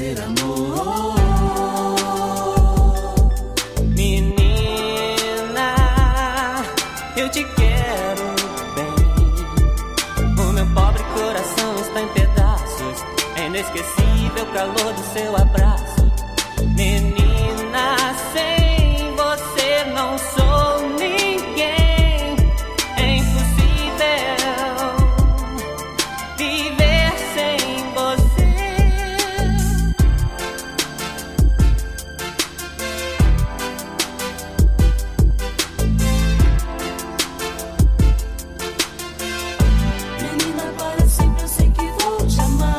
fazer amor. Menina, eu te quero bem. O meu pobre coração está em pedaços. É inesquecível o calor do seu abraço. Menina, sem você não sou ninguém. É impossível viver sem você. Menina, para sempre eu sei que vou te amar.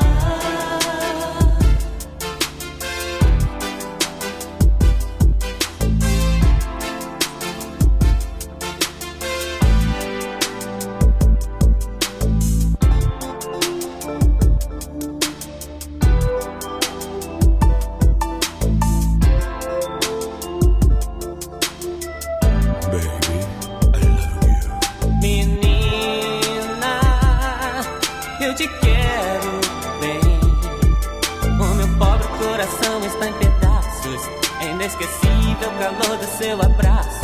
Baby, I love you. Menina, eu te quero bem. O meu pobre coração está em pedaços. É inesquecível o calor do seu abraço.